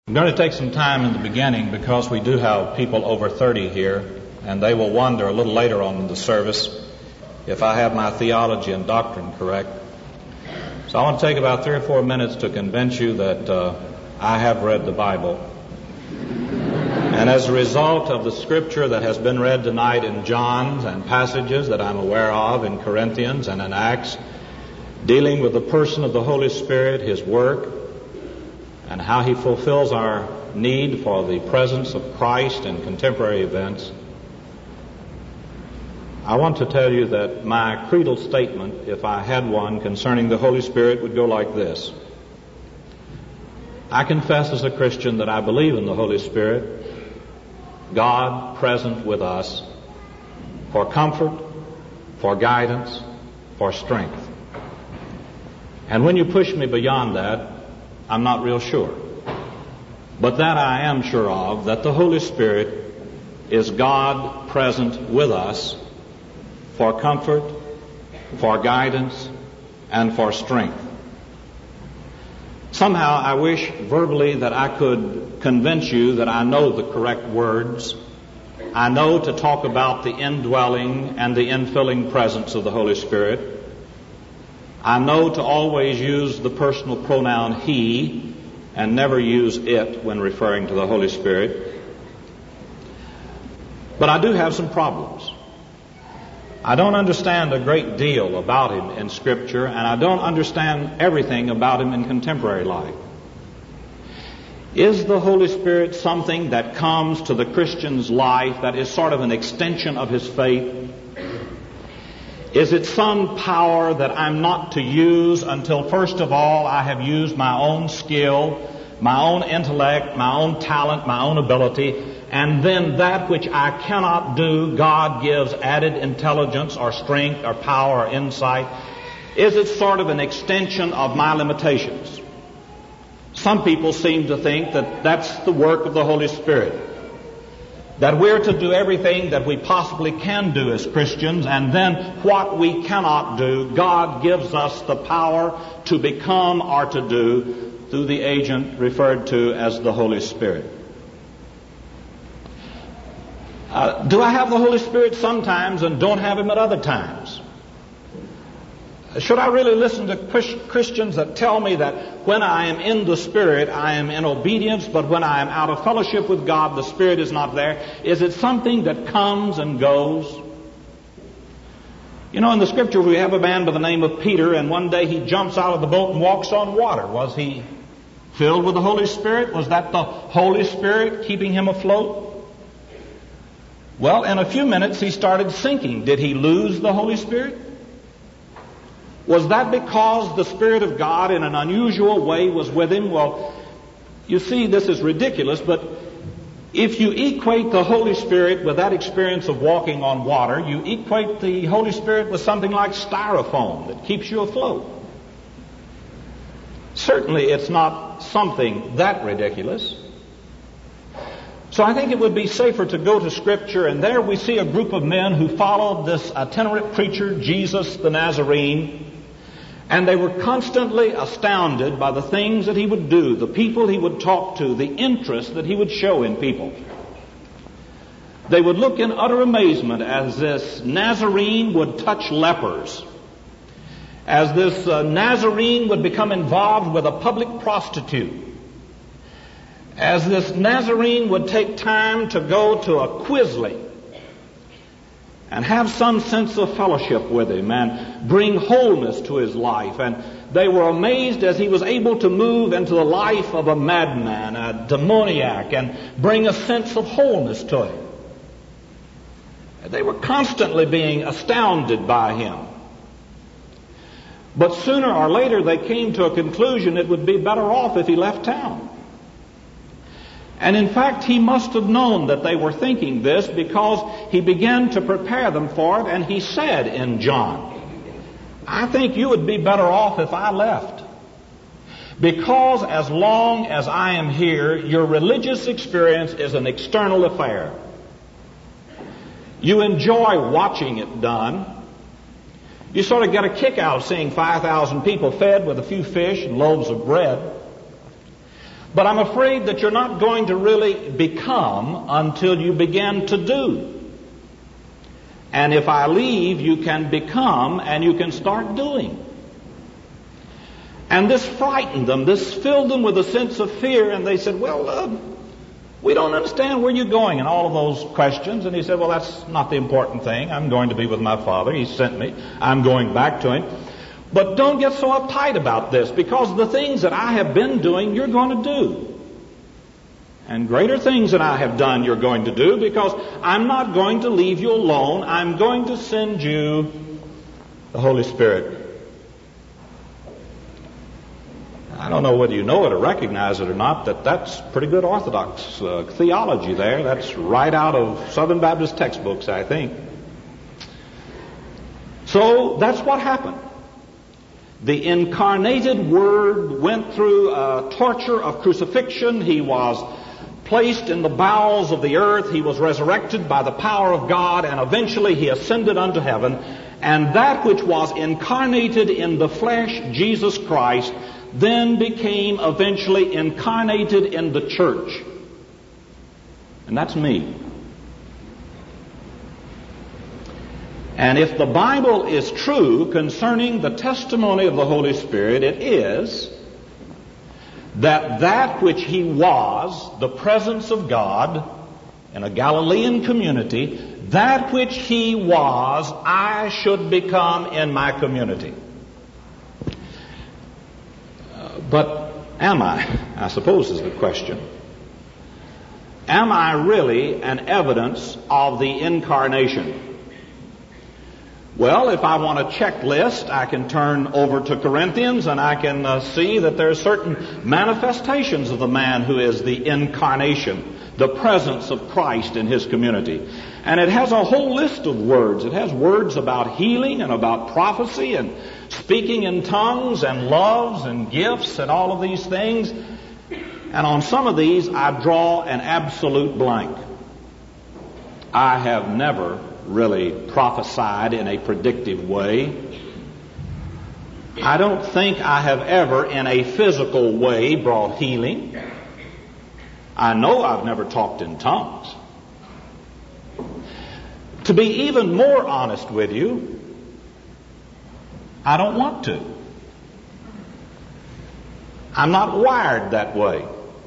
I'm going to take some time in the beginning because we do have people over 30 here, and they will wonder a little later on in the service if I have my theology and doctrine correct. So I want to take about 3 or 4 minutes to convince you that I have read the Bible. And as a result of the scripture that has been read tonight in John and passages that I'm aware of in Corinthians and in Acts, dealing with the person of the Holy Spirit, His work, and how He fulfills our need for the presence of Christ in contemporary events, I want to tell you that my creedal statement, if I had one concerning the Holy Spirit, would go like this. I confess as a Christian that I believe in the Holy Spirit, God present with us for comfort, for guidance, for strength. And when you push me beyond that, I'm not real sure. But that I am sure of, that the Holy Spirit is God present with us for comfort, for guidance, and for strength. Somehow I wish verbally that I could convince you that I know the correct words. I know to talk about the indwelling and the infilling presence of the Holy Spirit. I know to always use the personal pronoun He and never use it when referring to the Holy Spirit. But I do have some problems. I don't understand a great deal about Him in Scripture, and I don't understand everything about Him in contemporary life. Is the Holy Spirit something that comes to the Christian's life that is sort of an extension of his faith? Is it some power that I'm not to use until, first of all, I have used my own skill, my own intellect, my own talent, my own ability, and then that which I cannot do, God gives added intelligence or strength or power or insight? Is it sort of an extension of my limitations? Some people seem to think that that's the work of the Holy Spirit. That we're to do everything that we possibly can do as Christians, and then what we cannot do, God gives us the power to become or to do through the agent referred to as the Holy Spirit. Do I have the Holy Spirit sometimes and don't have Him at other times? Should I really listen to Christians that tell me that when I am in the Spirit, I am in obedience, but when I am out of fellowship with God, the Spirit is not there? Is it something that comes and goes? You know, in the Scripture we have a man by the name of Peter, and one day he jumps out of the boat and walks on water. Was he filled with the Holy Spirit? Was that the Holy Spirit keeping him afloat? Well, in a few minutes he started sinking. Did he lose the Holy Spirit? Was that because the Spirit of God in an unusual way was with him? Well, you see, this is ridiculous, but if you equate the Holy Spirit with that experience of walking on water, you equate the Holy Spirit with something like styrofoam that keeps you afloat. Certainly it's not something that ridiculous. So I think it would be safer to go to Scripture, and there we see a group of men who followed this itinerant preacher, Jesus the Nazarene, and they were constantly astounded by the things that he would do, the people he would talk to, the interest that he would show in people. They would look in utter amazement as this Nazarene would touch lepers, as this Nazarene would become involved with a public prostitute, as this Nazarene would take time to go to a Quisling and have some sense of fellowship with him and bring wholeness to his life. And they were amazed as he was able to move into the life of a madman, a demoniac, and bring a sense of wholeness to him. They were constantly being astounded by him. But sooner or later they came to a conclusion it would be better off if he left town. And in fact, he must have known that they were thinking this, because he began to prepare them for it, and he said in John, I think you would be better off if I left. Because as long as I am here, your religious experience is an external affair. You enjoy watching it done. You sort of get a kick out of seeing 5,000 people fed with a few fish and loaves of bread. But I'm afraid that you're not going to really become until you begin to do. And if I leave, you can become and you can start doing. And this frightened them. This filled them with a sense of fear. And they said, well, we don't understand where you're going and all of those questions. And he said, well, that's not the important thing. I'm going to be with my Father. He sent me. I'm going back to Him. But don't get so uptight about this, because the things that I have been doing, you're going to do. And greater things than I have done, you're going to do, because I'm not going to leave you alone. I'm going to send you the Holy Spirit. I don't know whether you know it or recognize it or not, that's pretty good Orthodox theology there. That's right out of Southern Baptist textbooks, I think. So that's what happened. The incarnated Word went through a torture of crucifixion. He was placed in the bowels of the earth. He was resurrected by the power of God, and eventually He ascended unto heaven. And that which was incarnated in the flesh, Jesus Christ, then became eventually incarnated in the church. And that's me. And if the Bible is true concerning the testimony of the Holy Spirit, it is that which He was, the presence of God in a Galilean community, that which He was, I should become in my community. But am I suppose is the question. Am I really an evidence of the incarnation? Well, if I want a checklist, I can turn over to Corinthians and I can see that there are certain manifestations of the man who is the incarnation, the presence of Christ in his community. And it has a whole list of words. It has words about healing and about prophecy and speaking in tongues and loves and gifts and all of these things. And on some of these, I draw an absolute blank. I have never really prophesied in a predictive way. I don't think I have ever in a physical way brought healing. I know I've never talked in tongues. To be even more honest with you, I don't want to. I'm not wired that way.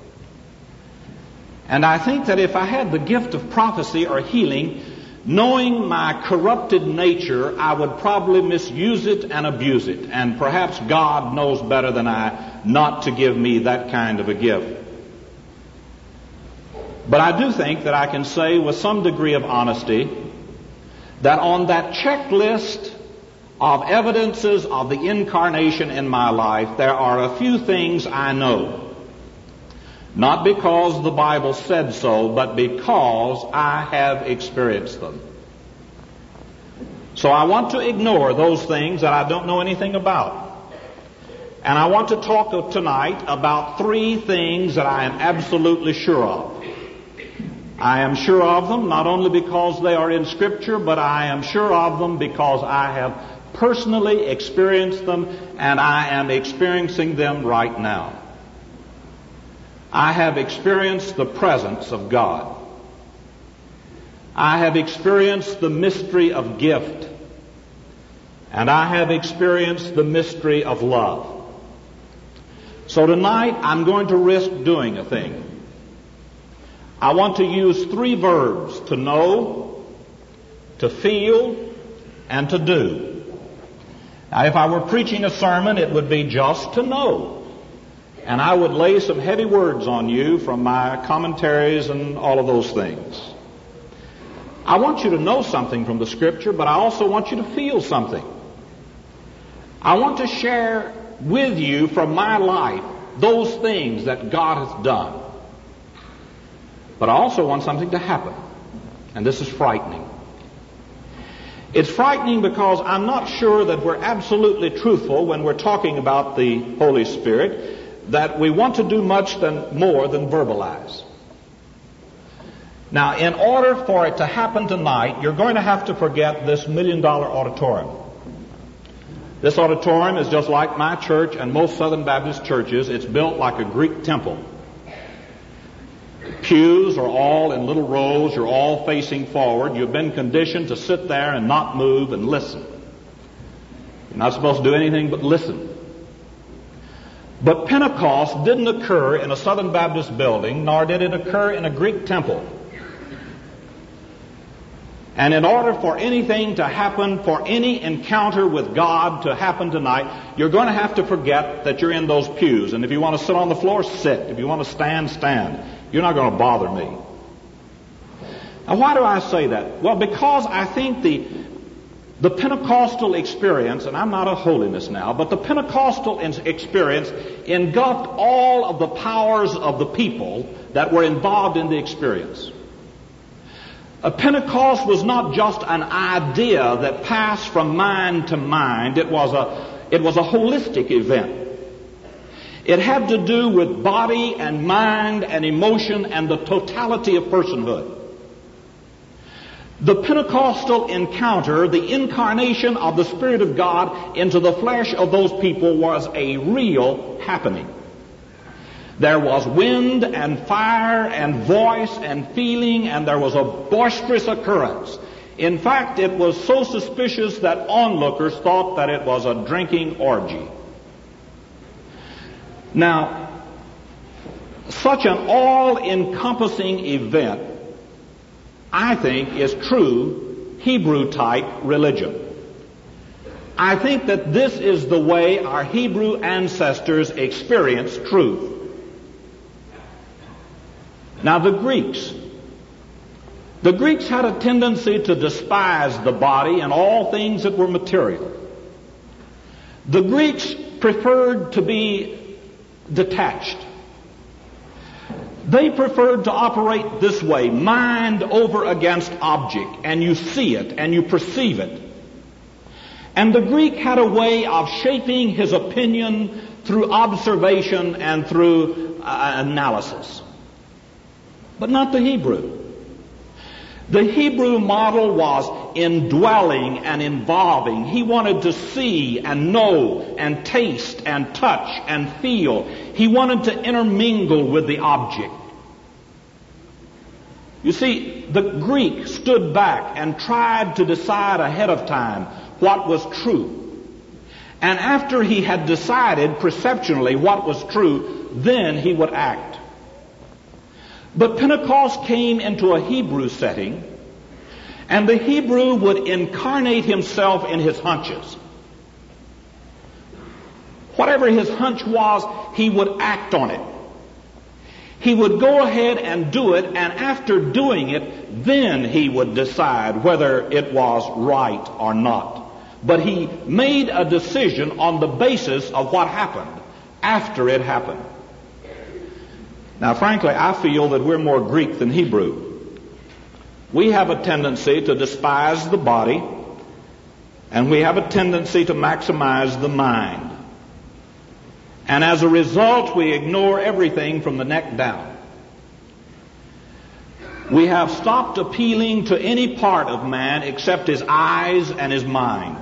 And I think that if I had the gift of prophecy or healing, knowing my corrupted nature, I would probably misuse it and abuse it. And perhaps God knows better than I not to give me that kind of a gift. But I do think that I can say with some degree of honesty that on that checklist of evidences of the incarnation in my life, there are a few things I know. Not because the Bible said so, but because I have experienced them. So I want to ignore those things that I don't know anything about. And I want to talk tonight about three things that I am absolutely sure of. I am sure of them not only because they are in Scripture, but I am sure of them because I have personally experienced them, and I am experiencing them right now. I have experienced the presence of God. I have experienced the mystery of gift. And I have experienced the mystery of love. So tonight I'm going to risk doing a thing. I want to use three verbs: to know, to feel, and to do. Now, if I were preaching a sermon, it would be just to know. And I would lay some heavy words on you from my commentaries and all of those things. I want you to know something from the Scripture, but I also want you to feel something. I want to share with you from my life those things that God has done. But I also want something to happen. And this is frightening. It's frightening because I'm not sure that we're absolutely truthful when we're talking about the Holy Spirit, that we want to do much more than verbalize. Now, in order for it to happen tonight, you're going to have to forget this $1 million auditorium. This auditorium is just like my church and most Southern Baptist churches. It's built like a Greek temple. pews are all in little rows. You're all facing forward. You've been conditioned to sit there and not move and listen. You're not supposed to do anything but listen. But Pentecost didn't occur in a Southern Baptist building, nor did it occur in a Greek temple. And in order for anything to happen, for any encounter with God to happen tonight, you're going to have to forget that you're in those pews. And if you want to sit on the floor, sit. If you want to stand, stand. You're not going to bother me. Now, why do I say that? Well, because I think the Pentecostal experience, and I'm not a holiness now, but the Pentecostal experience engulfed all of the powers of the people that were involved in the experience. A Pentecost was not just an idea that passed from mind to mind. It was a holistic event. It had to do with body and mind and emotion and the totality of personhood. The Pentecostal encounter, the incarnation of the Spirit of God into the flesh of those people, was a real happening. There was wind and fire and voice and feeling, and there was a boisterous occurrence. In fact, it was so suspicious that onlookers thought that it was a drinking orgy. Now, such an all-encompassing event, I think, is true Hebrew-type religion. I think that this is the way our Hebrew ancestors experienced truth. Now, the Greeks had a tendency to despise the body and all things that were material. The Greeks preferred to be detached. They preferred to operate this way, mind over against object, and you see it and you perceive it. And the Greek had a way of shaping his opinion through observation and through analysis. But not the Hebrew. The Hebrew model was indwelling and involving. He wanted to see and know and taste and touch and feel. He wanted to intermingle with the object. You see, the Greek stood back and tried to decide ahead of time what was true. And after he had decided perceptually what was true, then he would act. But Pentecost came into a Hebrew setting, and the Hebrew would incarnate himself in his hunches. Whatever his hunch was, he would act on it. He would go ahead and do it, and after doing it, then he would decide whether it was right or not. But he made a decision on the basis of what happened after it happened. Now, frankly, I feel that we're more Greek than Hebrew. We have a tendency to despise the body, and we have a tendency to maximize the mind. And as a result, we ignore everything from the neck down. We have stopped appealing to any part of man except his eyes and his mind.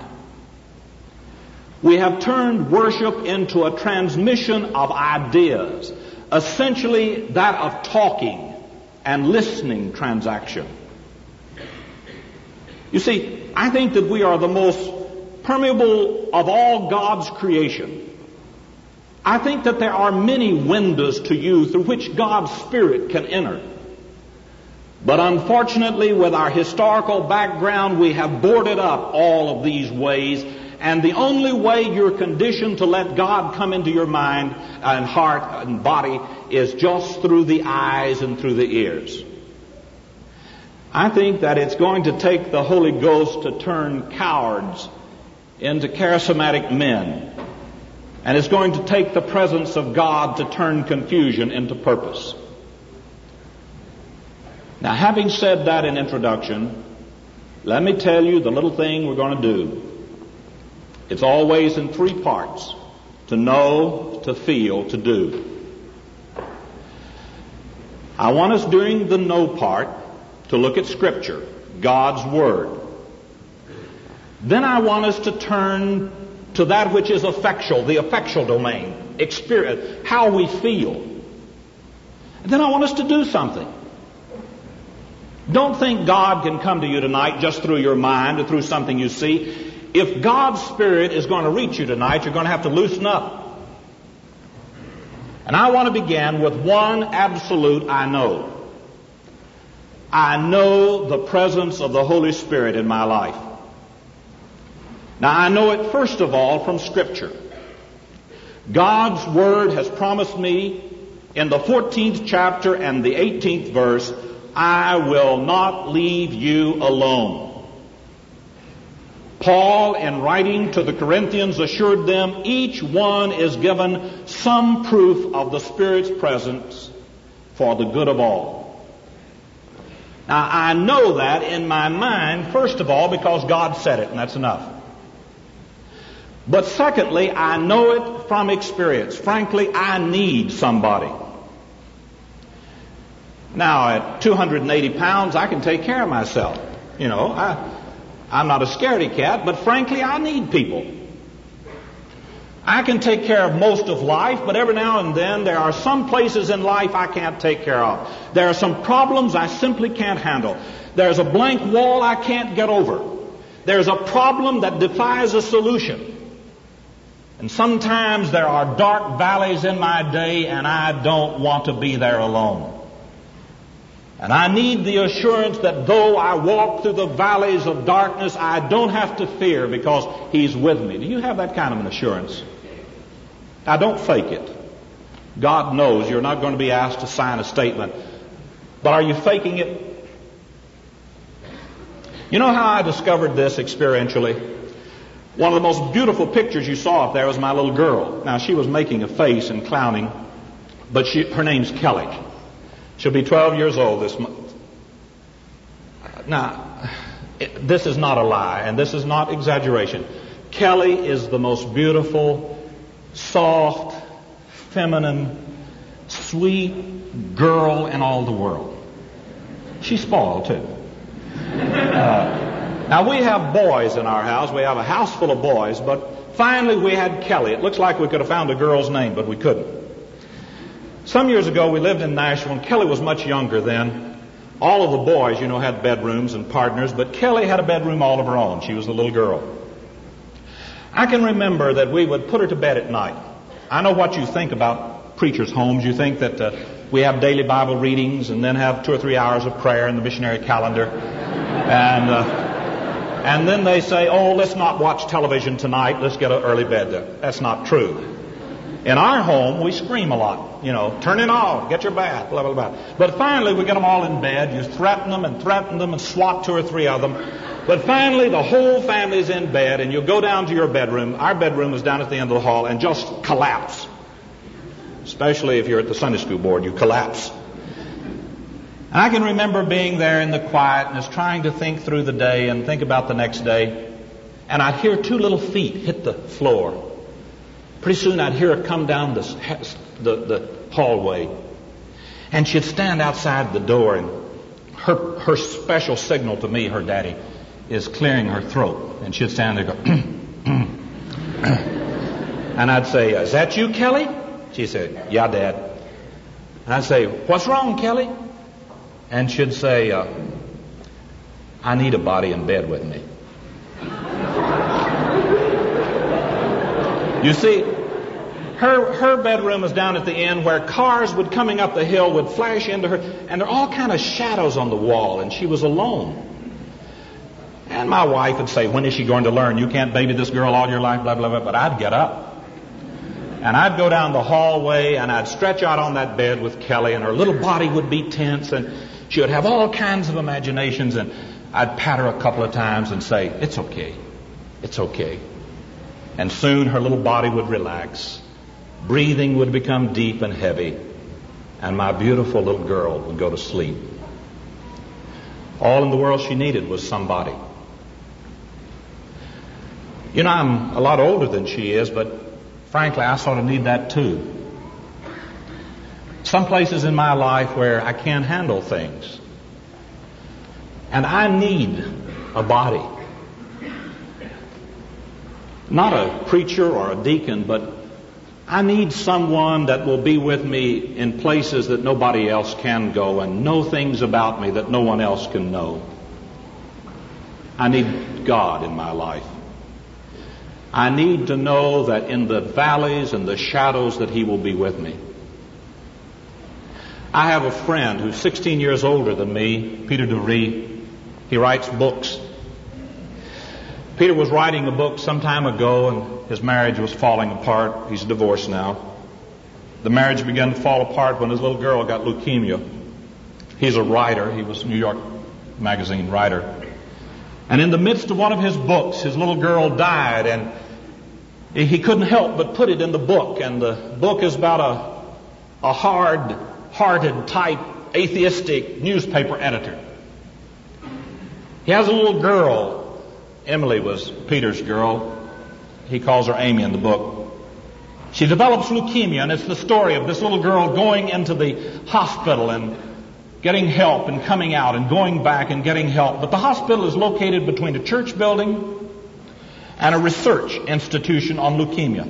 We have turned worship into a transmission of ideas, essentially that of talking and listening transaction. You see, I think that we are the most permeable of all God's creation. I think that there are many windows to you through which God's Spirit can enter. But unfortunately, with our historical background, we have boarded up all of these ways. And the only way you're conditioned to let God come into your mind and heart and body is just through the eyes and through the ears. I think that it's going to take the Holy Ghost to turn cowards into charismatic men. And it's going to take the presence of God to turn confusion into purpose. Now, having said that in introduction, let me tell you the little thing we're going to do. It's always in three parts: to know, to feel, to do. I want us during the know part to look at Scripture, God's Word. Then I want us to turn to that which is effectual, the effectual domain, experience, how we feel. And then I want us to do something. Don't think God can come to you tonight just through your mind or through something you see. If God's Spirit is going to reach you tonight, you're going to have to loosen up. And I want to begin with one absolute I know. I know the presence of the Holy Spirit in my life. Now, I know it first of all from Scripture. God's Word has promised me in the 14th chapter and the 18th verse, I will not leave you alone. Paul, in writing to the Corinthians, assured them each one is given some proof of the Spirit's presence for the good of all. Now, I know that in my mind, first of all, because God said it, and that's enough. But secondly, I know it from experience. Frankly, I need somebody. Now, at 280 pounds, I can take care of myself. You know, I'm not a scaredy cat, but frankly, I need people. I can take care of most of life, but every now and then there are some places in life I can't take care of. There are some problems I simply can't handle. There's a blank wall I can't get over. There's a problem that defies a solution. And sometimes there are dark valleys in my day, and I don't want to be there alone. And I need the assurance that though I walk through the valleys of darkness, I don't have to fear because He's with me. Do you have that kind of an assurance? Now, don't fake it. God knows you're not going to be asked to sign a statement. But are you faking it? You know how I discovered this experientially? One of the most beautiful pictures you saw up there was my little girl. Now, she was making a face and clowning, but her name's Kelly. She'll be 12 years old this month. Now, this is not a lie, and this is not exaggeration. Kelly is the most beautiful, soft, feminine, sweet girl in all the world. She's spoiled, too. Now, we have boys in our house. We have a house full of boys, but finally we had Kelly. It looks like we could have found a girl's name, but we couldn't. Some years ago, we lived in Nashville, and Kelly was much younger then. All of the boys, you know, had bedrooms and partners, but Kelly had a bedroom all of her own. She was the little girl. I can remember that we would put her to bed at night. I know what you think about preachers' homes. You think that we have daily Bible readings and then have 2 or 3 hours of prayer in the missionary calendar. And then they say, oh, let's not watch television tonight. Let's get an early bed. That's not true. In our home, we scream a lot. You know, turn it off, get your bath, blah, blah, blah. But finally, we get them all in bed. You threaten them and swat 2 or 3 of them. But finally, the whole family's in bed, and you go down to your bedroom. Our bedroom is down at the end of the hall, and just collapse. Especially if you're at the Sunday school board, you collapse. And I can remember being there in the quietness, trying to think through the day and think about the next day. And I'd hear 2 little feet hit the floor. Pretty soon I'd hear her come down the hallway. And she'd stand outside the door, and her special signal to me, her daddy, is clearing her throat. And she'd stand there and go, and I'd say, is that you, Kelly? She said, yeah, Dad. And I'd say, what's wrong, Kelly? And she'd say, I need a body in bed with me. You see, her bedroom was down at the end where cars would coming up the hill would flash into her, and there are all kind of shadows on the wall, and she was alone. And my wife would say, when is she going to learn? You can't baby this girl all your life, blah, blah, blah. But I'd get up, and I'd go down the hallway, and I'd stretch out on that bed with Kelly, and her little body would be tense, and she would have all kinds of imaginations, and I'd pat her a couple of times and say, it's okay, it's okay. And soon her little body would relax. Breathing would become deep and heavy. And my beautiful little girl would go to sleep. All in the world she needed was somebody. You know, I'm a lot older than she is, but frankly, I sort of need that too. Some places in my life where I can't handle things. And I need a body. Not a preacher or a deacon, but I need someone that will be with me in places that nobody else can go and know things about me that no one else can know. I need God in my life. I need to know that in the valleys and the shadows that He will be with me. I have a friend who's 16 years older than me, Peter Dury. He writes books. Peter was writing a book some time ago, and his marriage was falling apart. He's divorced now. The marriage began to fall apart when his little girl got leukemia. He's a writer. He was a New York Magazine writer. And in the midst of one of his books, his little girl died, and he couldn't help but put it in the book. And the book is about a hard-hearted type atheistic newspaper editor. He has a little girl. Emily was Peter's girl. He calls her Amy in the book. She develops leukemia, and it's the story of this little girl going into the hospital and getting help and coming out and going back and getting help. But the hospital is located between a church building and a research institution on leukemia.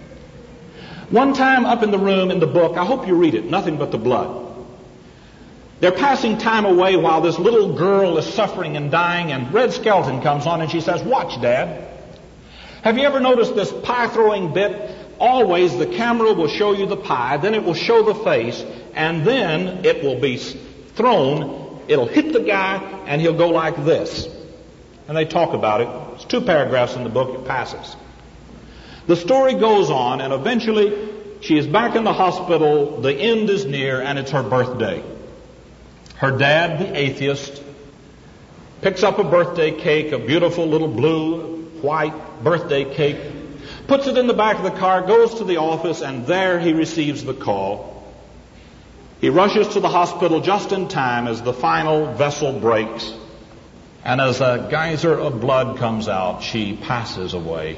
One time up in the room in the book, I hope you read it, Nothing But the Blood. They're passing time away while this little girl is suffering and dying, and Red Skelton comes on and she says, "Watch, Dad. Have you ever noticed this pie throwing bit? Always the camera will show you the pie, then it will show the face, and then it will be thrown, it'll hit the guy, and he'll go like this." And they talk about it. It's 2 paragraphs in the book. It passes. The story goes on, and eventually she is back in the hospital. The end is near, and it's her birthday. Her dad, the atheist, picks up a birthday cake, a beautiful little blue, white birthday cake, puts it in the back of the car, goes to the office, and there he receives the call. He rushes to the hospital just in time as the final vessel breaks, and as a geyser of blood comes out, she passes away.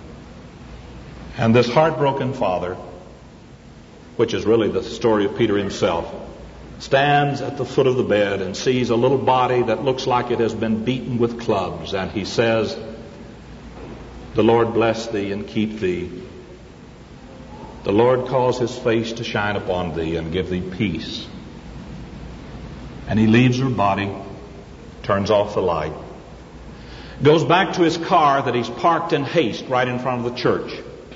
And this heartbroken father, which is really the story of Peter himself, stands at the foot of the bed and sees a little body that looks like it has been beaten with clubs, and he says, "The Lord bless thee and keep thee. The Lord cause His face to shine upon thee and give thee peace." And he leaves her body, turns off the light, goes back to his car that he's parked in haste right in front of the church.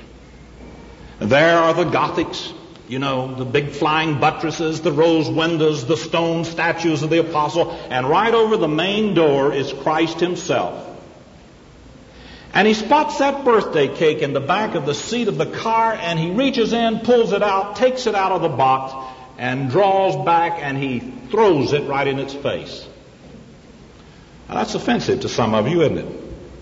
There are the Gothics, you know, the big flying buttresses, the rose windows, the stone statues of the apostle, and right over the main door is Christ Himself. And he spots that birthday cake in the back of the seat of the car, and he reaches in, pulls it out, takes it out of the box, and draws back, and he throws it right in its face. Now, that's offensive to some of you, isn't it?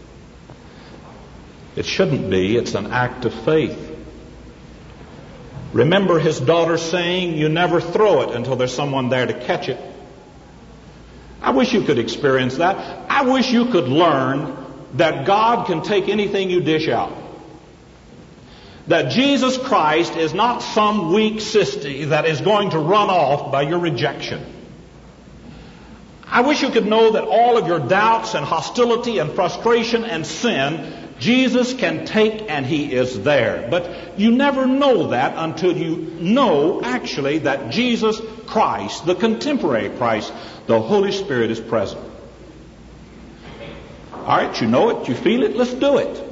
It shouldn't be. It's an act of faith. Remember his daughter saying, "You never throw it until there's someone there to catch it." I wish you could experience that. I wish you could learn that God can take anything you dish out. That Jesus Christ is not some weak sissy that is going to run off by your rejection. I wish you could know that all of your doubts and hostility and frustration and sin, Jesus can take, and He is there. But you never know that until you know actually that Jesus Christ, the contemporary Christ, the Holy Spirit, is present. All right, you know it, you feel it, let's do it.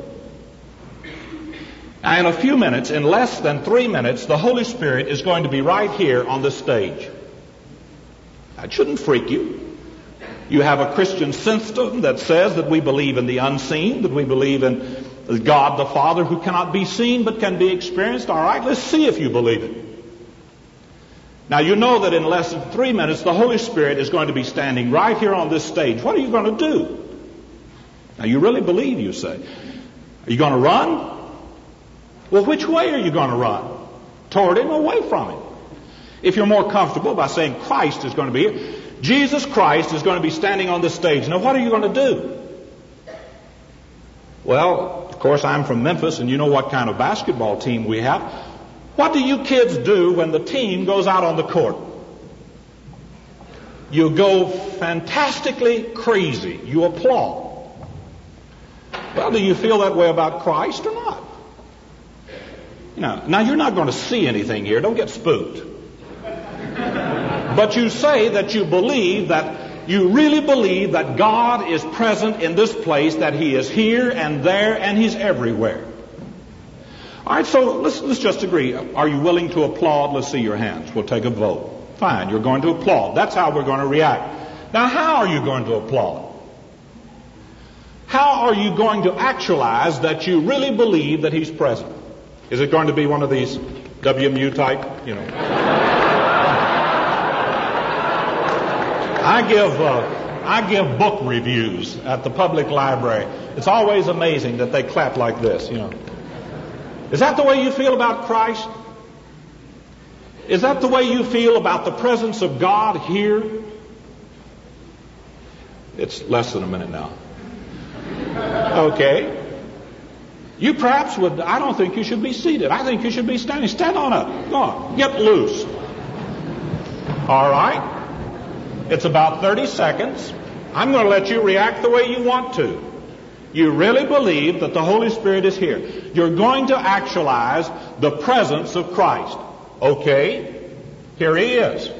Now, in a few minutes, in less than 3 minutes, the Holy Spirit is going to be right here on the stage. That shouldn't freak you. You have a Christian system that says that we believe in the unseen, that we believe in God the Father who cannot be seen but can be experienced. All right, let's see if you believe it. Now, you know that in less than 3 minutes, the Holy Spirit is going to be standing right here on this stage. What are you going to do? Now, you really believe, you say. Are you going to run? Well, which way are you going to run? Toward Him, away from Him? If you're more comfortable by saying Christ is going to be here, Jesus Christ is going to be standing on the stage. Now, what are you going to do? Well, of course, I'm from Memphis, and you know what kind of basketball team we have. What do you kids do when the team goes out on the court? You go fantastically crazy. You applaud. Well, do you feel that way about Christ or not? Now you're not going to see anything here. Don't get spooked. But you say that you really believe that God is present in this place, that He is here and there and He's everywhere. All right, so let's just agree. Are you willing to applaud? Let's see your hands. We'll take a vote. Fine, you're going to applaud. That's how we're going to react. Now, how are you going to applaud? How are you going to actualize that you really believe that He's present? Is it going to be one of these WMU type, I give book reviews at the public library. It's always amazing that they clap like this, Is that the way you feel about Christ? Is that the way you feel about the presence of God here? It's less than a minute now. Okay. You perhaps would, I don't think you should be seated. I think you should be standing. Stand on up. Go on. Get loose. All right. It's about 30 seconds. I'm going to let you react the way you want to. You really believe that the Holy Spirit is here. You're going to actualize the presence of Christ. Okay, here He is.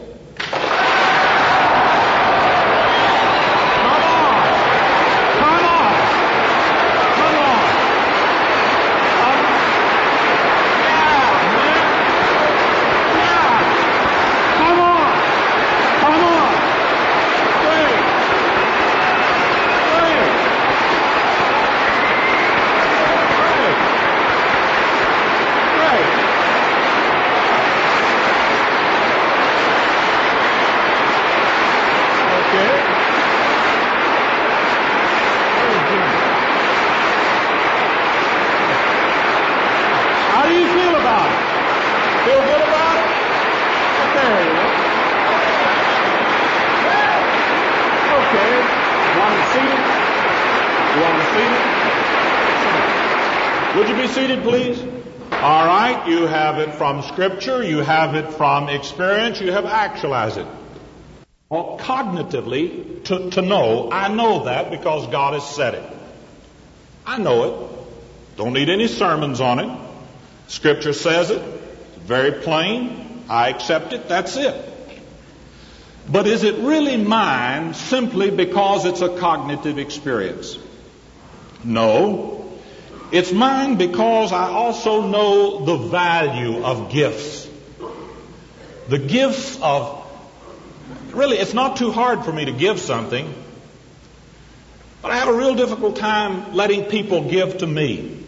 Would you be seated, please? All right, you have it from Scripture, you have it from experience, you have actualized it. Well, cognitively, to know, I know that because God has said it. I know it. Don't need any sermons on it. Scripture says it. It's very plain. I accept it. That's it. But is it really mine simply because it's a cognitive experience? No. It's mine because I also know the value of gifts. The gifts of... Really, it's not too hard for me to give something, but I have a real difficult time letting people give to me.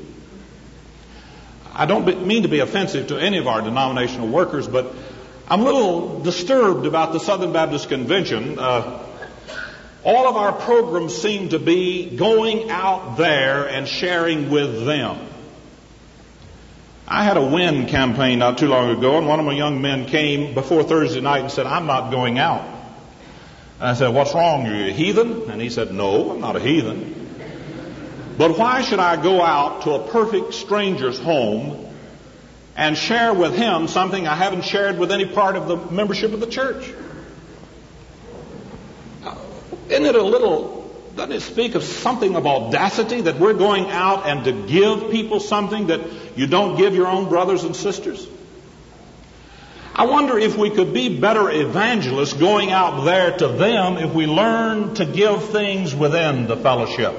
I don't mean to be offensive to any of our denominational workers, but I'm a little disturbed about the Southern Baptist Convention. All of our programs seem to be going out there and sharing with them. I had a WIN campaign not too long ago, and one of my young men came before Thursday night and said, "I'm not going out." And I said, "What's wrong? Are you a heathen?" And he said, "No, I'm not a heathen. But why should I go out to a perfect stranger's home and share with him something I haven't shared with any part of the membership of the church?" Isn't it doesn't it speak of something of audacity that we're going out and to give people something that you don't give your own brothers and sisters? I wonder if we could be better evangelists going out there to them if we learn to give things within the fellowship.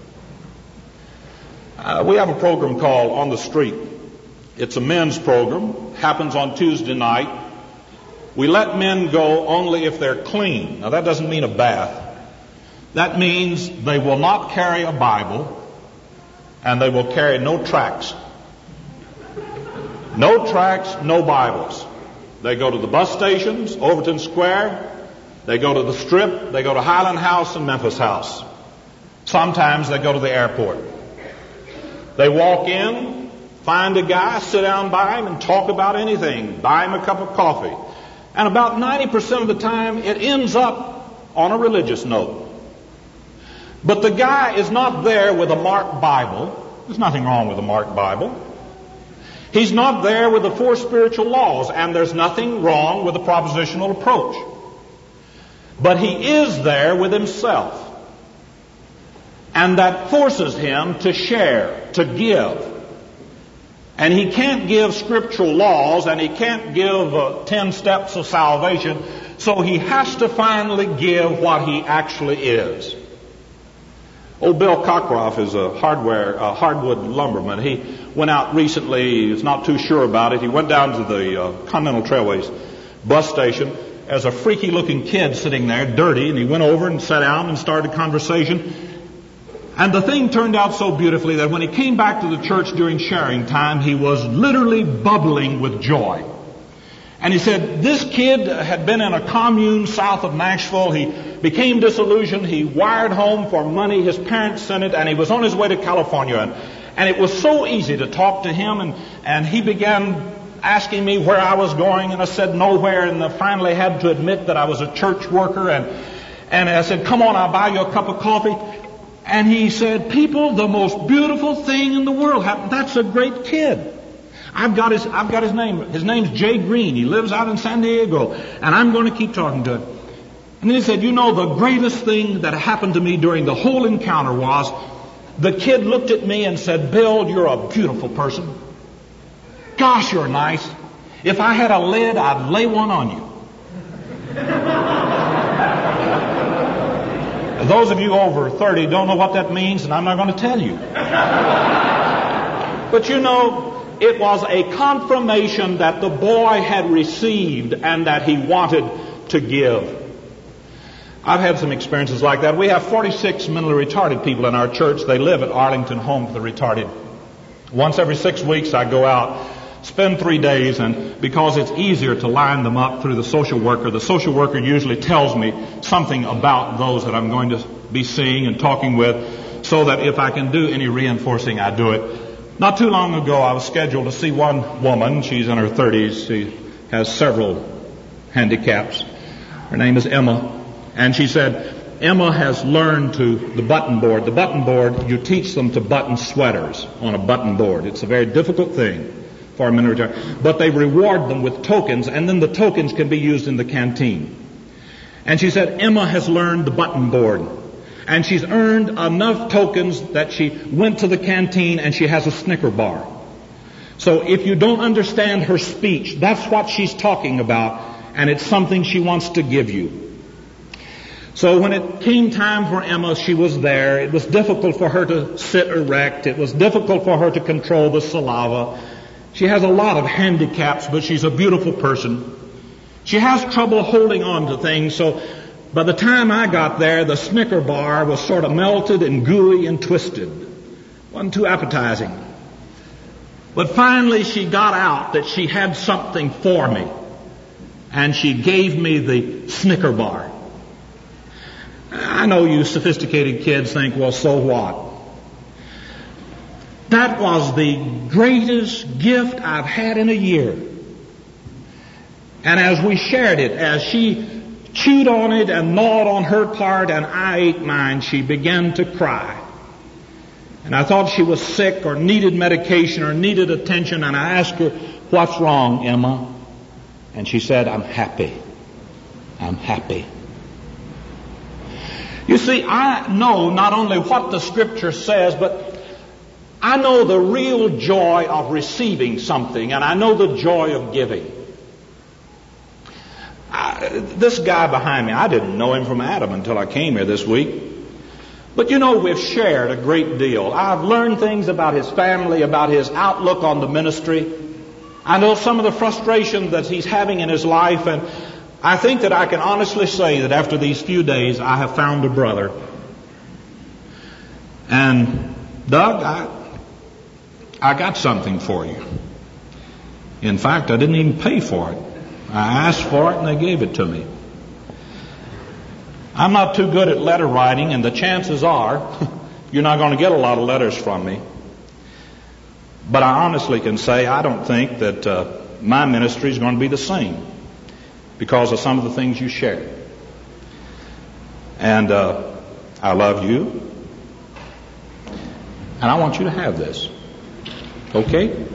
We have a program called On the Street. It's a men's program, happens on Tuesday night. We let men go only if they're clean. Now that doesn't mean a bath. That means they will not carry a Bible and they will carry no tracts. No tracts, no Bibles. They go to the bus stations, Overton Square. They go to the Strip. They go to Highland House and Memphis House. Sometimes they go to the airport. They walk in, find a guy, sit down by him and talk about anything. Buy him a cup of coffee. And about 90% of the time it ends up on a religious note. But the guy is not there with a marked Bible. There's nothing wrong with a marked Bible. He's not there with the 4 spiritual laws, and there's nothing wrong with a propositional approach. But he is there with himself. And that forces him to share, to give. And he can't give scriptural laws, and he can't give 10 steps of salvation, so he has to finally give what he actually is. Old Bill Cockcroft is a hardwood lumberman. He went out recently, he was not too sure about it. He went down to the Continental Trailways bus station. There's a freaky looking kid sitting there, dirty, and he went over and sat down and started a conversation. And the thing turned out so beautifully that when he came back to the church during sharing time, he was literally bubbling with joy. And he said this kid had been in a commune south of Nashville. He became disillusioned. He wired home for money. His parents sent it, and he was on his way to California. And it was so easy to talk to him, and he began asking me where I was going, and I said nowhere, and I finally had to admit that I was a church worker. And I said, come on, I'll buy you a cup of coffee. And he said, people, the most beautiful thing in the world happened. That's a great kid. I've got his name. His name's Jay Green. He lives out in San Diego. And I'm going to keep talking to him. And then he said, you know, the greatest thing that happened to me during the whole encounter was the kid looked at me and said, Bill, you're a beautiful person. Gosh, you're nice. If I had a lid, I'd lay one on you. Those of you over 30 don't know what that means, and I'm not going to tell you. But you know, it was a confirmation that the boy had received and that he wanted to give. I've had some experiences like that. We have 46 mentally retarded people in our church. They live at Arlington Home for the Retarded. Once every 6 weeks I go out, spend 3 days, and because it's easier to line them up through the social worker usually tells me something about those that I'm going to be seeing and talking with, so that if I can do any reinforcing, I do it. Not too long ago, I was scheduled to see one woman. She's in her 30s. She has several handicaps. Her name is Emma. And she said, Emma has learned the button board. The button board, you teach them to button sweaters on a button board. It's a very difficult thing for a mentally retarded. But they reward them with tokens, and then the tokens can be used in the canteen. And she said, Emma has learned the button board. And she's earned enough tokens that she went to the canteen and she has a Snicker bar. So if you don't understand her speech, that's what she's talking about, and it's something she wants to give you. So when it came time for Emma, she was there. It was difficult for her to sit erect. It was difficult for her to control the saliva. She has a lot of handicaps, but she's a beautiful person. She has trouble holding on to things, so by the time I got there, the Snicker bar was sort of melted and gooey and twisted. Wasn't too appetizing. But finally she got out that she had something for me, and she gave me the Snicker bar. I know you sophisticated kids think, well, so what? That was the greatest gift I've had in a year. And as we shared it, as she chewed on it and gnawed on her part and I ate mine, she began to cry. And I thought she was sick or needed medication or needed attention, and I asked her, what's wrong, Emma? And she said, I'm happy. I'm happy. You see, I know not only what the Scripture says, but I know the real joy of receiving something, and I know the joy of giving. This guy behind me, I didn't know him from Adam until I came here this week. But you know, we've shared a great deal. I've learned things about his family, about his outlook on the ministry. I know some of the frustration that he's having in his life, and I think that I can honestly say that after these few days, I have found a brother. And Doug, I got something for you. In fact, I didn't even pay for it. I asked for it and they gave it to me. I'm not too good at letter writing, and the chances are you're not going to get a lot of letters from me. But I honestly can say I don't think that my ministry is going to be the same because of some of the things you shared. And I love you, and I want you to have this. Okay?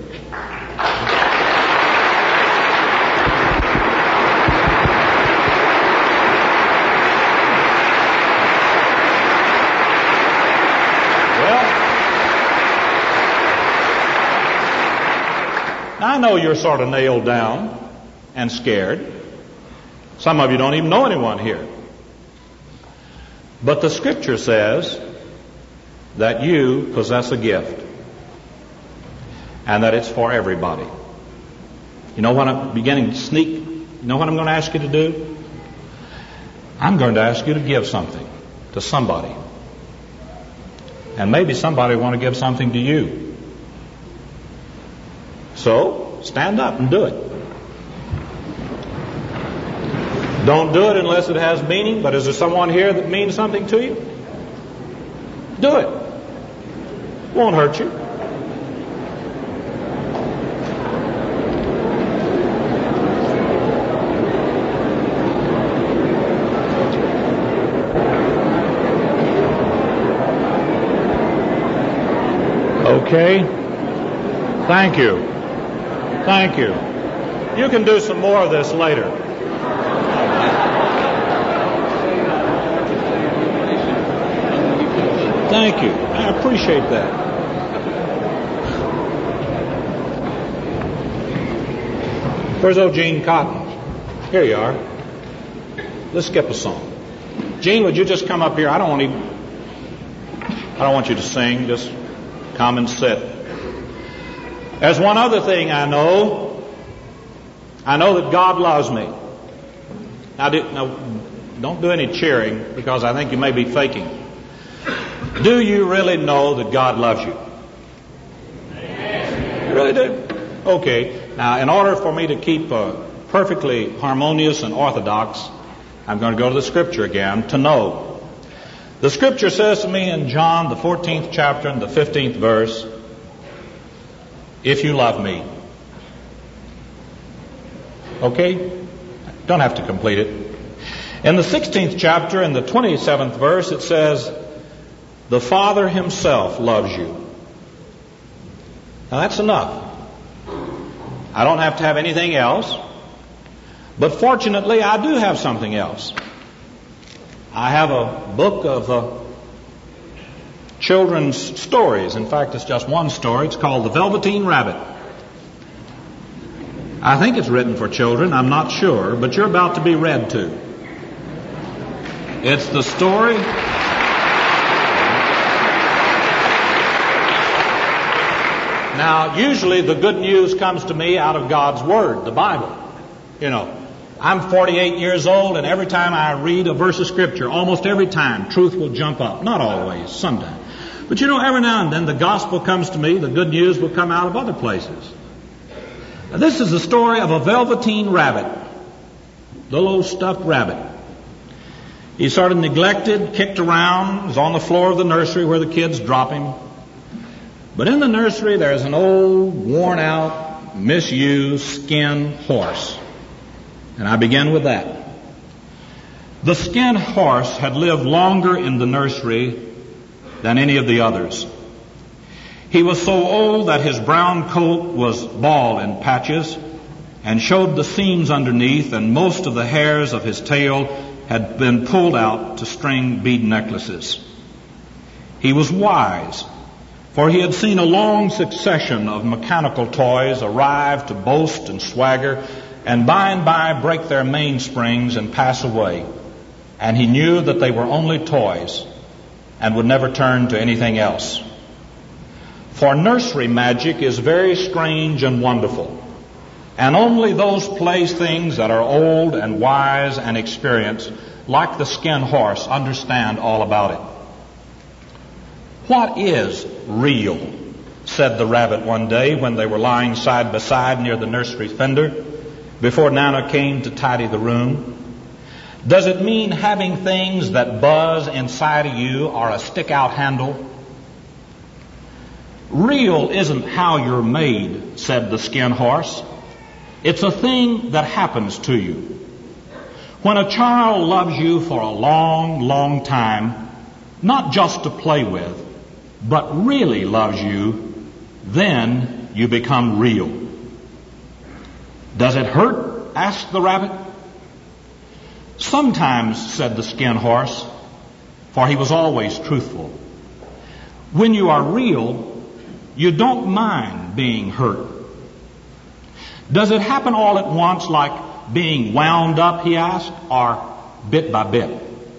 I know you're sort of nailed down and scared. Some of you don't even know anyone here. But the Scripture says that you possess a gift and that it's for everybody. You know what I'm beginning to sneak? You know what I'm going to ask you to do? I'm going to ask you to give something to somebody. And maybe somebody will want to give something to you. So, stand up and do it. Don't do it unless it has meaning, but is there someone here that means something to you? Do it. Won't hurt you. Okay. Thank you. Thank you. You can do some more of this later. Thank you. I appreciate that. Where's old Gene Cotton? Here you are. Let's skip a song. Gene, would you just come up here? I don't want you to sing. Just come and sit. There's one other thing I know. I know that God loves me. Now, don't do any cheering because I think you may be faking. Do you really know that God loves you? You really do? Okay. Now, in order for me to keep perfectly harmonious and orthodox, I'm going to go to the Scripture again to know. The Scripture says to me in John, the 14th chapter and the 15th verse, if you love me. Okay? Don't have to complete it. In the 16th chapter and the 27th verse, it says, the Father Himself loves you. Now that's enough. I don't have to have anything else. But fortunately, I do have something else. I have a book of children's stories. In fact, it's just one story. It's called The Velveteen Rabbit. I think it's written for children. I'm not sure, but you're about to be read to. It's the story... Now, usually the good news comes to me out of God's Word, the Bible. You know, I'm 48 years old, and every time I read a verse of Scripture, almost every time, truth will jump up. Not always, sometimes. But you know, every now and then the gospel comes to me, the good news will come out of other places. Now, this is the story of a velveteen rabbit, little old stuffed rabbit. He's sort of neglected, kicked around, was on the floor of the nursery where the kids drop him. But in the nursery, there's an old, worn-out, misused skin horse. And I begin with that. The skin horse had lived longer in the nursery than any of the others. He was so old that his brown coat was bald in patches and showed the seams underneath, and most of the hairs of his tail had been pulled out to string bead necklaces. He was wise, for he had seen a long succession of mechanical toys arrive to boast and swagger, and by break their mainsprings and pass away. And he knew that they were only toys and would never turn to anything else. For nursery magic is very strange and wonderful, and only those playthings that are old and wise and experienced, like the skin horse, understand all about it. What is real? Said the rabbit one day when they were lying side by side near the nursery fender before Nana came to tidy the room. Does it mean having things that buzz inside of you or a stick-out handle? Real isn't how you're made, said the skin horse. It's a thing that happens to you. When a child loves you for a long, long time, not just to play with, but really loves you, then you become real. Does it hurt? Asked the rabbit. Sometimes, said the skin horse, for he was always truthful. When you are real, you don't mind being hurt. Does it happen all at once like being wound up, he asked, or bit by bit?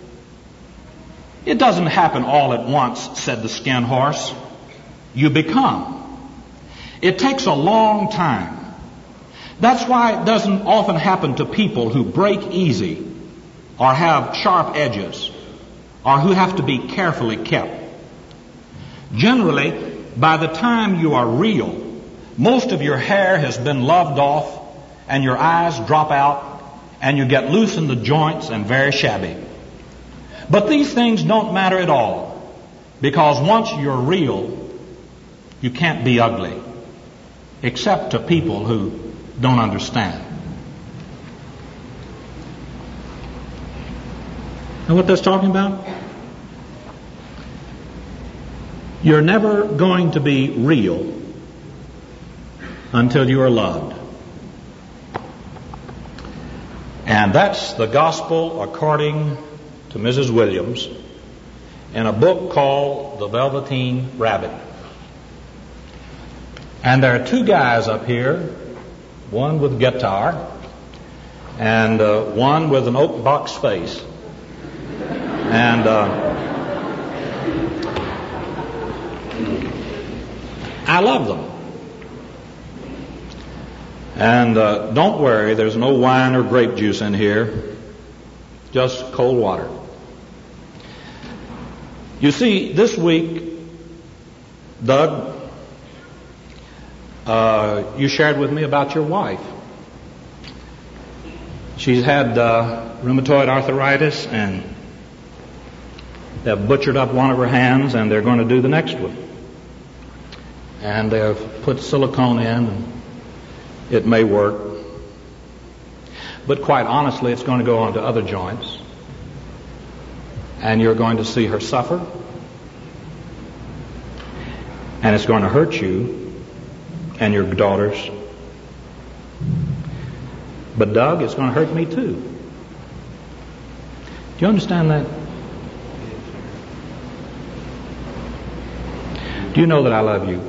It doesn't happen all at once, said the skin horse. You become. It takes a long time. That's why it doesn't often happen to people who break easy or have sharp edges or who have to be carefully kept. Generally, by the time you are real, most of your hair has been loved off and your eyes drop out and you get loose in the joints and very shabby. But these things don't matter at all, because once you're real, you can't be ugly, except to people who don't understand. Know what that's talking about? You're never going to be real until you are loved. And that's the gospel according to Mrs. Williams in a book called The Velveteen Rabbit. And there are two guys up here, one with guitar and one with an oak box face. And I love them. And don't worry, there's no wine or grape juice in here, just cold water. You see, this week, Doug, you shared with me about your wife. She's had rheumatoid arthritis, and they've butchered up one of her hands, and they're going to do the next one. And they've put silicone in, and it may work. But quite honestly, it's going to go on to other joints. And you're going to see her suffer. And it's going to hurt you and your daughters. But Doug, it's going to hurt me too. Do you understand that? Do you know that I love you?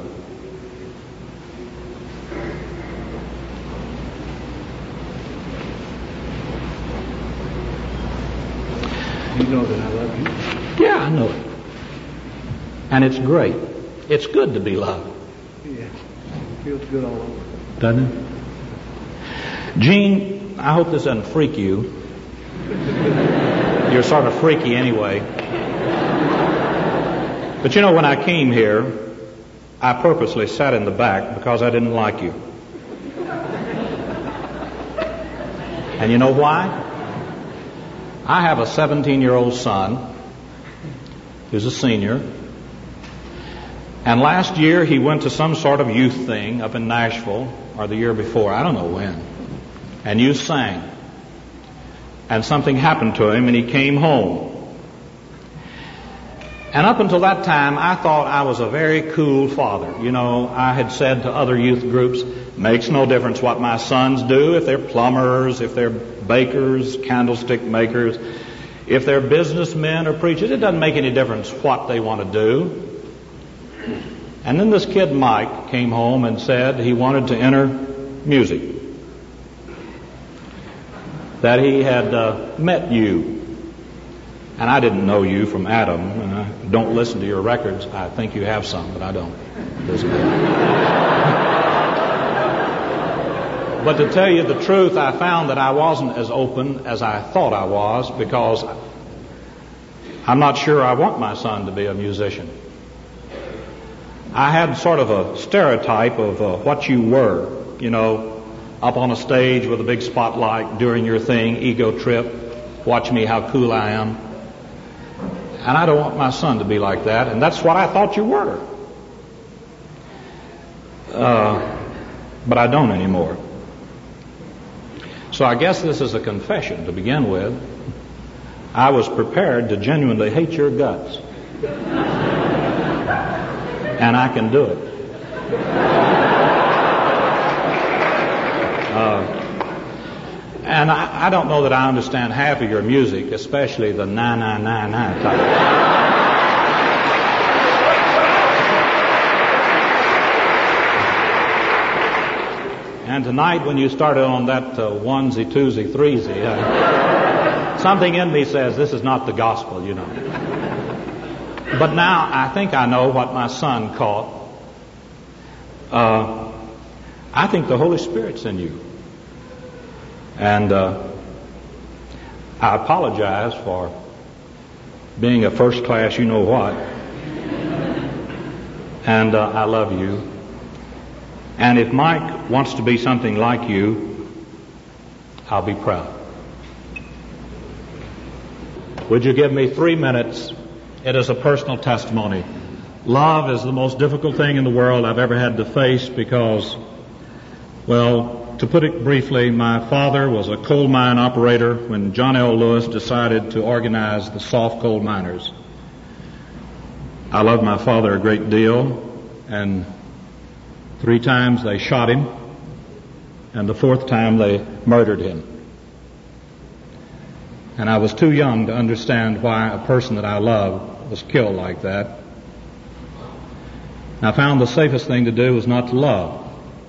You know that I love you? Yeah, I know it. And it's great. It's good to be loved. Yeah. Feels good all over. Doesn't it? Gene, I hope this doesn't freak you. You're sort of freaky anyway. But you know, when I came here, I purposely sat in the back because I didn't like you. And you know why? I have a 17-year-old son who's a senior. And last year he went to some sort of youth thing up in Nashville, or the year before, I don't know when. And you sang. And something happened to him and he came home. And up until that time, I thought I was a very cool father. You know, I had said to other youth groups, makes no difference what my sons do, if they're plumbers, if they're bakers, candlestick makers, if they're businessmen or preachers, it doesn't make any difference what they want to do. And then this kid Mike came home and said he wanted to enter music. That he had met you. And I didn't know you from Adam, and I don't listen to your records. I think you have some, but I don't. But to tell you the truth, I found that I wasn't as open as I thought I was, because I'm not sure I want my son to be a musician. I had sort of a stereotype of what you were, you know, up on a stage with a big spotlight doing your thing, ego trip, watch me how cool I am. And I don't want my son to be like that, and that's what I thought you were. But I don't anymore. So I guess this is a confession to begin with. I was prepared to genuinely hate your guts. And I can do it. And I don't know that I understand half of your music, especially the na-na-na-na type. And tonight when you started on that onesie, twosie, threesie, something in me says this is not the gospel, you know. But now I think I know what my son caught. I think the Holy Spirit's in you. And I apologize for being a first class you know what. And I love you. And if Mike wants to be something like you, I'll be proud. Would you give me 3 minutes? It is a personal testimony. Love is the most difficult thing in the world I've ever had to face because, well, to put it briefly, my father was a coal mine operator when John L. Lewis decided to organize the soft coal miners. I loved my father a great deal, and 3 times they shot him, and the 4th time they murdered him. And I was too young to understand why a person that I loved was killed like that. I found the safest thing to do was not to love.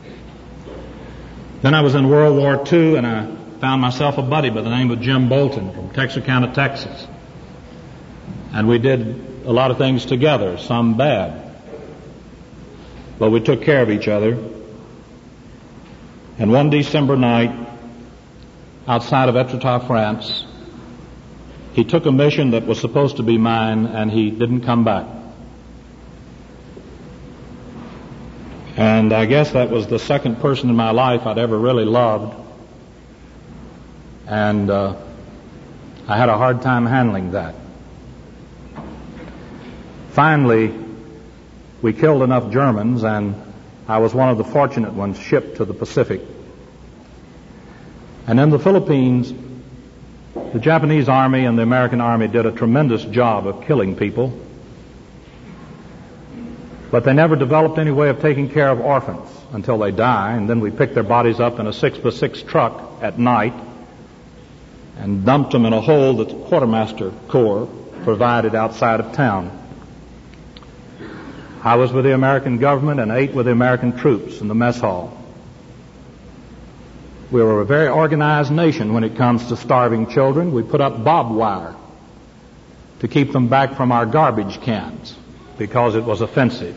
Then I was in World War II, and I found myself a buddy by the name of Jim Bolton from Texarkana, Texas. And we did a lot of things together, some bad. But we took care of each other. And one December night, outside of Étretat, France, he took a mission that was supposed to be mine, and he didn't come back. And I guess that was the second person in my life I'd ever really loved. And I had a hard time handling that. Finally, we killed enough Germans, and I was one of the fortunate ones shipped to the Pacific. And in the Philippines, the Japanese Army and the American Army did a tremendous job of killing people. But they never developed any way of taking care of orphans until they die, and then we picked their bodies up in a 6x6 truck at night and dumped them in a hole that the Quartermaster Corps provided outside of town. I was with the American government and ate with the American troops in the mess hall. We were a very organized nation when it comes to starving children. We put up barbed wire to keep them back from our garbage cans because it was offensive.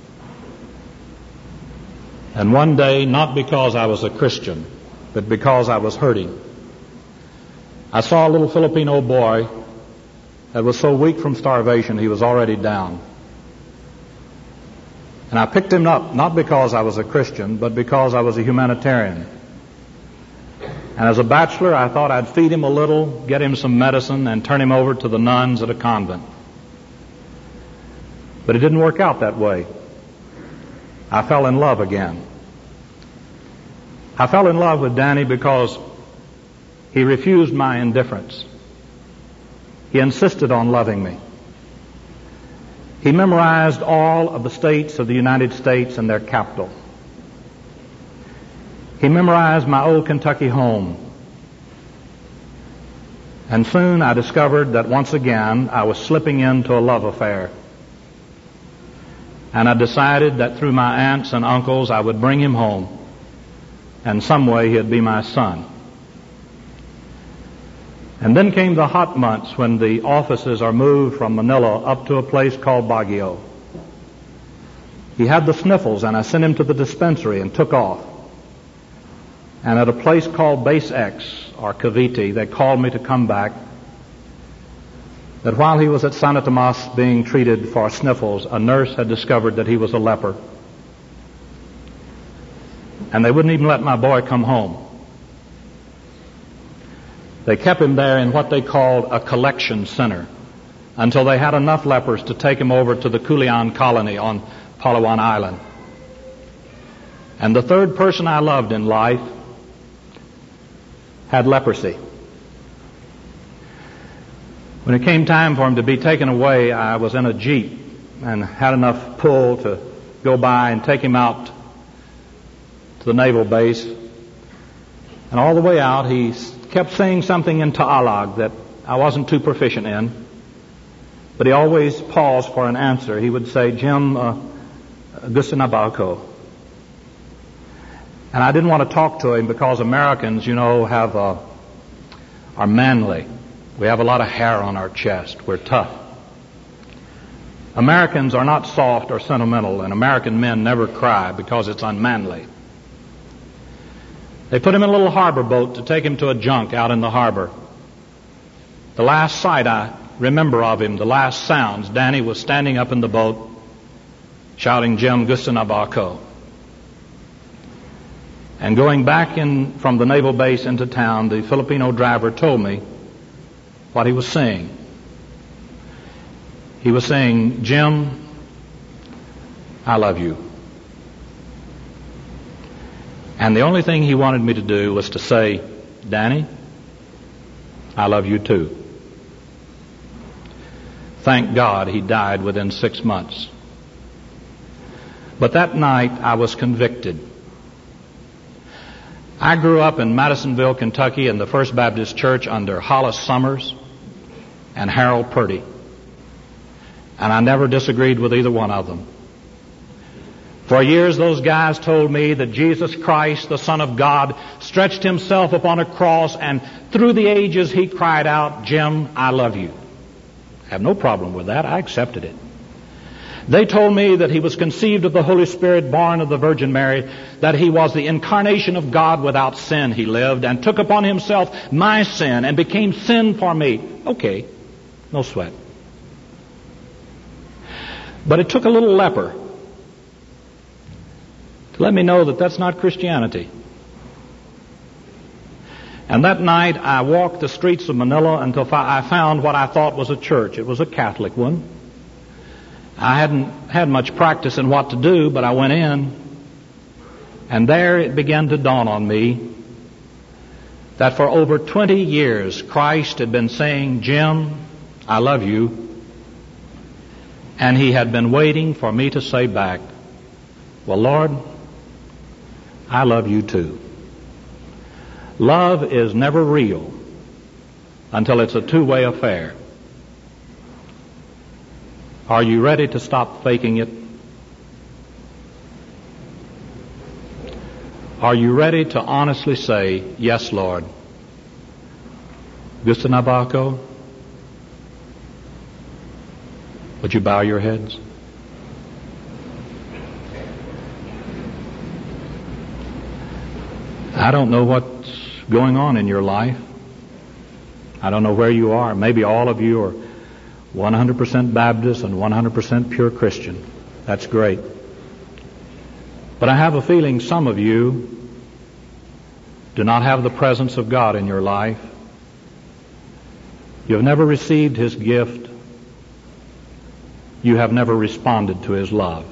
And one day, not because I was a Christian, but because I was hurting, I saw a little Filipino boy that was so weak from starvation he was already down. And I picked him up, not because I was a Christian, but because I was a humanitarian. And as a bachelor, I thought I'd feed him a little, get him some medicine, and turn him over to the nuns at a convent. But it didn't work out that way. I fell in love again. I fell in love with Danny because he refused my indifference. He insisted on loving me. He memorized all of the states of the United States and their capital. He memorized my old Kentucky home. And soon I discovered that once again I was slipping into a love affair. And I decided that through my aunts and uncles I would bring him home, and some way he'd be my son. And then came the hot months when the offices are moved from Manila up to a place called Baguio. He had the sniffles, and I sent him to the dispensary and took off. And at a place called Base X, or Cavite, they called me to come back. That while he was at Santo Tomas being treated for sniffles, a nurse had discovered that he was a leper. And they wouldn't even let my boy come home. They kept him there in what they called a collection center until they had enough lepers to take him over to the Culion colony on Palawan Island. And the third person I loved in life had leprosy. When it came time for him to be taken away, I was in a Jeep and had enough pull to go by and take him out to the naval base. And all the way out, he kept saying something in Tagalog that I wasn't too proficient in, but he always paused for an answer. He would say, "Jim, gusto na ba ako?" And I didn't want to talk to him because Americans, are manly. We have a lot of hair on our chest. We're tough. Americans are not soft or sentimental, and American men never cry because it's unmanly. They put him in a little harbor boat to take him to a junk out in the harbor. The last sight I remember of him, the last sounds, Danny was standing up in the boat shouting, "Jim, gusto na ba ako?" And going back in from the naval base into town, the Filipino driver told me what he was saying. He was saying, "Jim, I love you." And the only thing he wanted me to do was to say, "Danny, I love you too." Thank God he died within 6 months. But that night I was convicted. I grew up in Madisonville, Kentucky in the First Baptist Church under Hollis Summers and Harold Purdy. And I never disagreed with either one of them. For years those guys told me that Jesus Christ, the Son of God, stretched himself upon a cross, and through the ages he cried out, "Jim, I love you." I have no problem with that. I accepted it. They told me that he was conceived of the Holy Spirit, born of the Virgin Mary, that he was the incarnation of God. Without sin he lived and took upon himself my sin and became sin for me. Okay, no sweat. But it took a little leper to let me know that that's not Christianity. And that night I walked the streets of Manila until I found what I thought was a church. It was a Catholic one. I hadn't had much practice in what to do, but I went in, and there it began to dawn on me that for over 20 years Christ had been saying, "Jim, I love you," and he had been waiting for me to say back, "Well, Lord, I love you too." Love is never real until it's a two-way affair. Are you ready to stop faking it? Are you ready to honestly say, "Yes, Lord"? Gusto na ba ako? Would you bow your heads? I don't know what's going on in your life. I don't know where you are. Maybe all of you are 100% Baptist and 100% pure Christian. That's great. But I have a feeling some of you do not have the presence of God in your life. You have never received his gift. You have never responded to his love.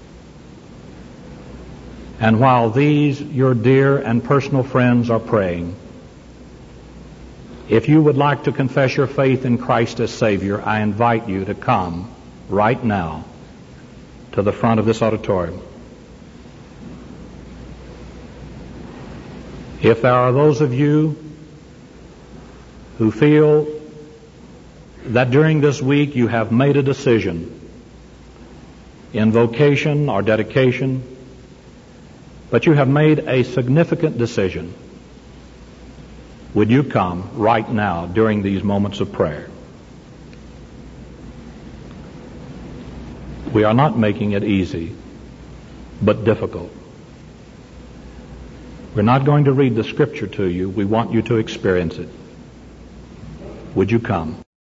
And while these, your dear and personal friends, are praying, if you would like to confess your faith in Christ as Savior, I invite you to come right now to the front of this auditorium. If there are those of you who feel that during this week you have made a decision in vocation or dedication, but you have made a significant decision, would you come right now during these moments of prayer? We are not making it easy, but difficult. We're not going to read the scripture to you. We want you to experience it. Would you come?